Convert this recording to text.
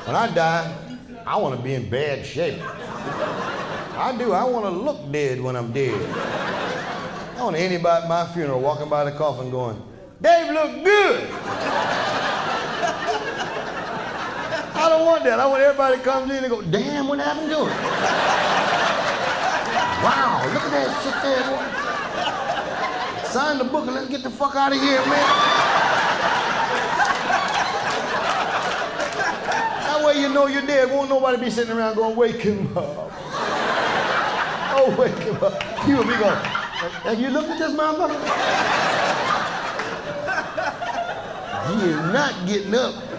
When I die, I want to be in bad shape. I do. I want to look dead when I'm dead. I don't want anybody at my funeral walking by the coffin going, Dave look good. I don't want that. I want everybody to come in and go, damn, what happened to him? Wow, look at that shit there, boy. Sign the book and let's get the fuck out of here, man. That way you know you're dead. Won't nobody be sitting around going, wake him up. Oh, wake him up. You will be going, have you looked at this motherfucker? He is not getting up.